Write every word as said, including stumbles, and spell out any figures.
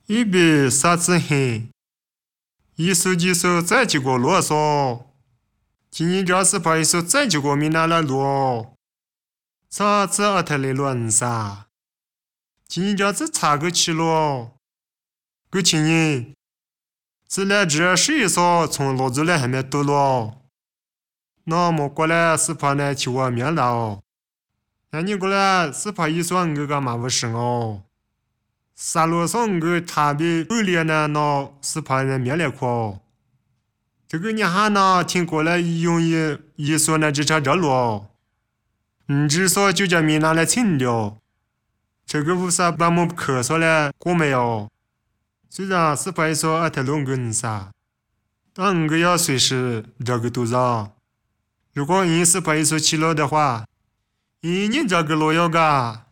一比啥子黑，一手几手再几个啰嗦，今年这是把一手再几个米拿来录，啥子阿特的乱撒，今年这是差个起了，个今年，自来这是一所从老子来还没读了，那么过来是怕呢去我面了，那你过来是怕一所我个嘛不是哦。沙罗上个他比二年呢，那是怕人面来过。这个你还呢，听过来用一一说呢，只差这路，你只说就叫米拿来清掉。这个为啥把我咳嗽了过没有？虽然是怕说阿特龙根啥，但我个要随时这个肚子。如果你是怕说起了的话，你这个路要个。